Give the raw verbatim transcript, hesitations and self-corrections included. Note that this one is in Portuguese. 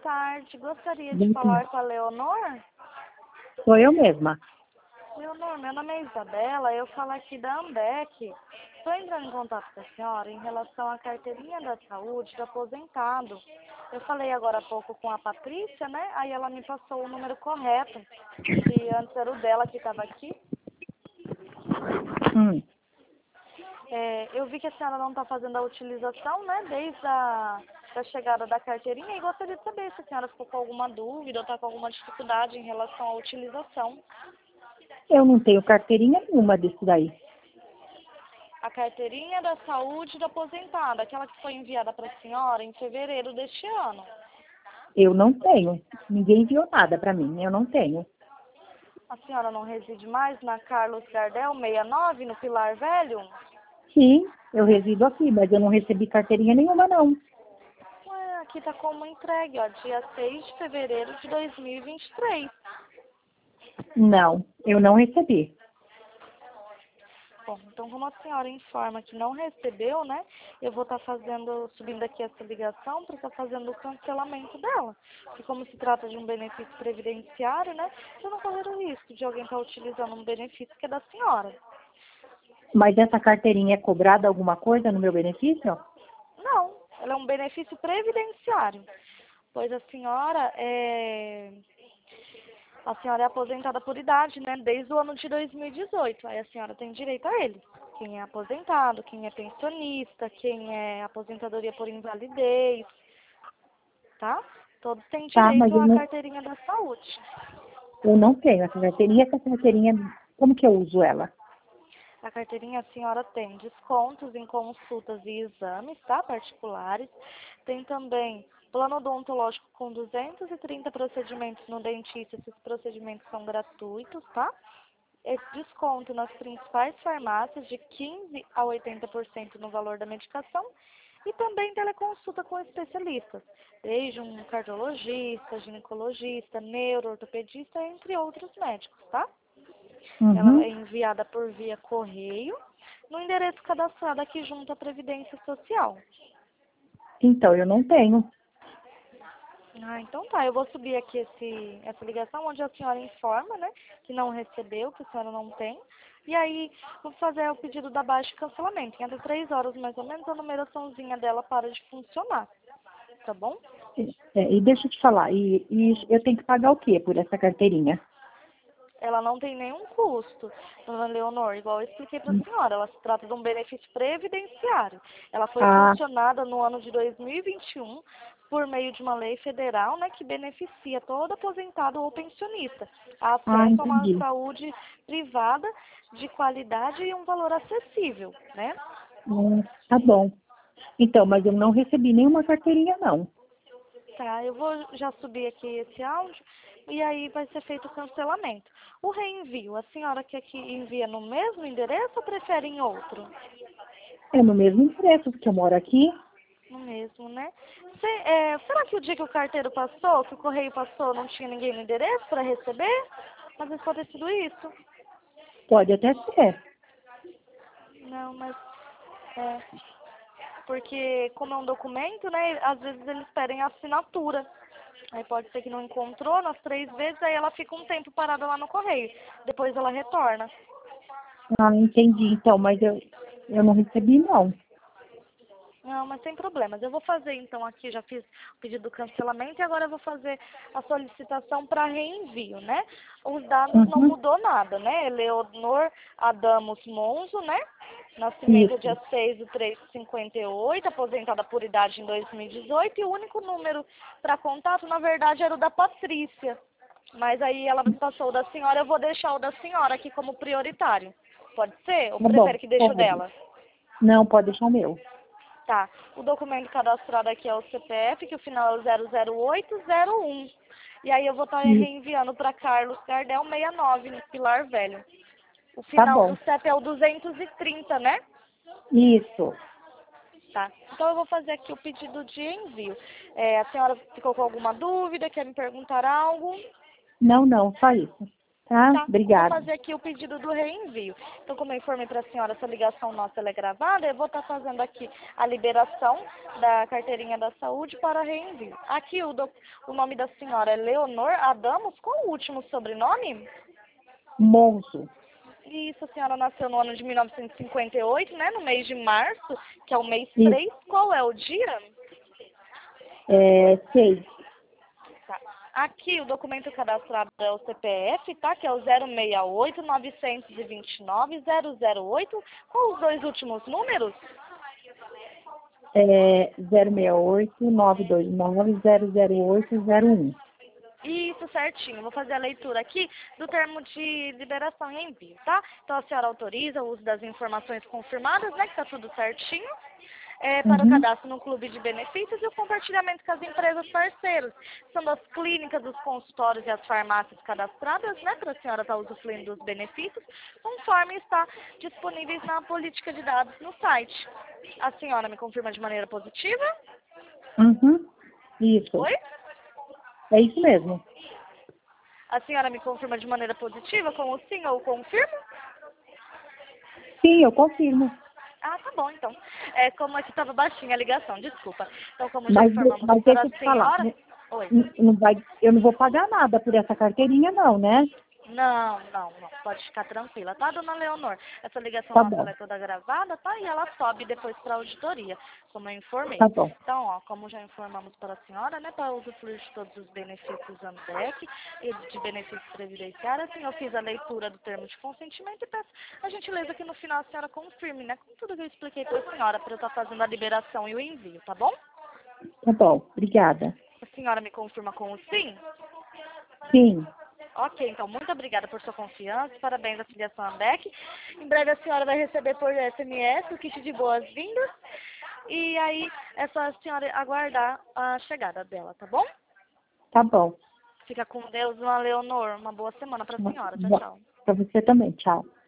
tarde. Gostaria de Boa falar tarde. com a Leonor? Sou eu mesma. Leonor, meu nome é Isabela, eu falo aqui da Ambec. Estou entrando em contato com a senhora em relação à carteirinha da saúde do aposentado. Eu falei agora há pouco com a Patrícia, né? Aí ela me passou o número correto, que antes era o dela que estava aqui. Hum. É, eu vi que a senhora não está fazendo a utilização, né? Desde a da chegada da carteirinha e gostaria de saber se a senhora ficou com alguma dúvida ou está com alguma dificuldade em relação à utilização. Eu não tenho carteirinha nenhuma desse daí. A carteirinha da saúde do aposentado, aquela que foi enviada para a senhora em fevereiro deste ano. Eu não tenho. Ninguém enviou nada pra mim. Eu não tenho. A senhora não reside mais na Carlos Gardel sessenta e nove, no Pilar Velho? Sim, eu resido aqui, mas eu não recebi carteirinha nenhuma, não. Ué, aqui está como entregue, ó, dia seis de fevereiro de dois mil e vinte e três. Não, eu não recebi. Bom, então como a senhora informa que não recebeu, né, eu vou estar fazendo, subindo aqui essa ligação para estar fazendo o cancelamento dela. Porque como se trata de um benefício previdenciário, né, eu não correr o risco de alguém estar utilizando um benefício que é da senhora. Mas essa carteirinha é cobrada alguma coisa no meu benefício? Não, ela é um benefício previdenciário, pois a senhora é... A senhora é aposentada por idade, né? Desde o ano de dois mil e dezoito. Aí a senhora tem direito a ele. Quem é aposentado, quem é pensionista, quem é aposentadoria por invalidez, tá? Todos têm Tá, mas direito eu à não, carteirinha da saúde. eu não tenho essa carteirinha. Essa carteirinha, como que eu uso ela? A carteirinha a senhora tem descontos em consultas e exames, tá? Particulares. Tem também plano odontológico com duzentos e trinta procedimentos no dentista. Esses procedimentos são gratuitos, tá? Esse desconto nas principais farmácias de quinze a oitenta por cento no valor da medicação e também teleconsulta com especialistas, desde um cardiologista, ginecologista, neuroortopedista, entre outros médicos, tá? Ela Uhum. é enviada por via correio no endereço cadastrado aqui junto à Previdência Social. Então, eu não tenho. Ah, então tá. Eu vou subir aqui esse, essa ligação onde a senhora informa, né, que não recebeu, que a senhora não tem. E aí, vou fazer o pedido da baixa e cancelamento. Em até três horas, mais ou menos, a numeraçãozinha dela para de funcionar. Tá bom? É, e deixa eu te falar, e, e eu tenho que pagar o quê por essa carteirinha? Ela não tem nenhum custo, dona Leonor, igual eu expliquei para a senhora. Ela se trata de um benefício previdenciário. Ela foi Ah, sancionada no ano de dois mil e vinte e um por meio de uma lei federal, né, que beneficia todo aposentado ou pensionista a ah, acesso a uma entendi. saúde privada de qualidade e um valor acessível, né? Hum, tá bom. Então, mas eu não recebi nenhuma carteirinha, não. Tá, eu vou já subir aqui esse áudio e aí vai ser feito o cancelamento. O reenvio, a senhora quer que envia no mesmo endereço ou prefere em outro? É no mesmo endereço, porque eu moro aqui. No mesmo, né? Cê, é, será que o dia que o carteiro passou, que o correio passou, não tinha ninguém no endereço para receber? Às vezes pode ter sido isso. Pode até ser. Não, mas é porque como é um documento, né? Às vezes eles pedem a assinatura. Aí pode ser que não encontrou nas três vezes, aí ela fica um tempo parada lá no correio. Depois ela retorna. Ah, entendi. Então, mas eu, eu não recebi, não. Não, mas sem problemas. Eu vou fazer então aqui, já fiz o pedido do cancelamento e agora eu vou fazer a solicitação para reenvio, né? Os dados não Uhum. mudou nada, né? Leonor Adamos Monzo, né? Nascimento Isso. dia seis de três de cinquenta e oito, aposentada por idade em dois mil e dezoito e o único número para contato, na verdade, era o da Patrícia. Mas aí ela me passou o da senhora, eu vou deixar o da senhora aqui como prioritário. Pode ser? Ou Tá bom, prefere que deixe o pode. dela? Não, pode deixar o meu. Tá. O documento cadastrado aqui é o C P F, que o final é o zero zero oito zero um. E aí eu vou estar Isso. reenviando para Carlos Gardel sessenta e nove, no Pilar Velho. O Tá final do bom. C E P é o duzentos e trinta, né? Isso. Tá. Então eu vou fazer aqui o pedido de envio. É, a senhora ficou com alguma dúvida? Quer me perguntar algo? Não, não, só isso. Tá? Tá, Obrigada. vou fazer aqui o pedido do reenvio. Então, como eu informei para a senhora, essa ligação nossa ela é gravada, eu vou estar fazendo aqui a liberação da carteirinha da saúde para reenvio. Aqui o, do, o nome da senhora é Leonor Adamos, qual o último sobrenome? Monzo. Isso, a senhora nasceu no ano de mil novecentos e cinquenta e oito, né, no mês de março, que é o mês Isso. três. Qual é o dia? É, seis. Tá. Aqui o documento cadastrado é o C P F, tá? Que é o zero seis oito, nove dois nove, zero zero oito. Qual os dois últimos números? É, zero seis oito, nove dois nove, zero zero oito, zero um. Isso, certinho. Vou fazer a leitura aqui do termo de liberação e envio, tá? Então a senhora autoriza o uso das informações confirmadas, né? Que tá tudo certinho. É, para o Uhum. cadastro no clube de benefícios e o compartilhamento com as empresas parceiras. São as clínicas, os consultórios e as farmácias cadastradas, né, para a senhora estar usufruindo dos benefícios, conforme está disponíveis na política de dados no site. A senhora me confirma de maneira positiva? Uhum. Isso. Oi? É isso mesmo. A senhora me confirma de maneira positiva, com o sim ou confirmo? Sim, eu confirmo. Ah, tá bom, então. É, como aqui estava baixinha a ligação, desculpa. Então, como já Mas, informamos mas para deixa a eu te falar. senhora... Não, Oi. não vai, eu não vou pagar nada por essa carteirinha, não, né? Não, não, não. Pode ficar tranquila, tá, dona Leonor? Essa ligação Tá nossa ela bom. é toda gravada, tá? E ela sobe depois para a auditoria, como eu informei. Tá bom. Então, ó, como já informamos para a senhora, né, para usufruir de todos os benefícios AMDEC e de benefícios previdenciários, assim, eu fiz a leitura do termo de consentimento e peço a gentileza que no final a senhora confirme, né, com tudo que eu expliquei para a senhora, para eu estar fazendo a liberação e o envio, tá bom? Tá bom. Obrigada. A senhora me confirma com o sim? Sim. Ok, então, muito obrigada por sua confiança, parabéns à filiação AMDEC. Em breve a senhora vai receber por S M S o kit de boas-vindas. E aí é só a senhora aguardar a chegada dela, tá bom? Tá bom. Fica com Deus, uma Leonor. Uma boa semana para a senhora. Tchau, tchau. Para você também. Tchau.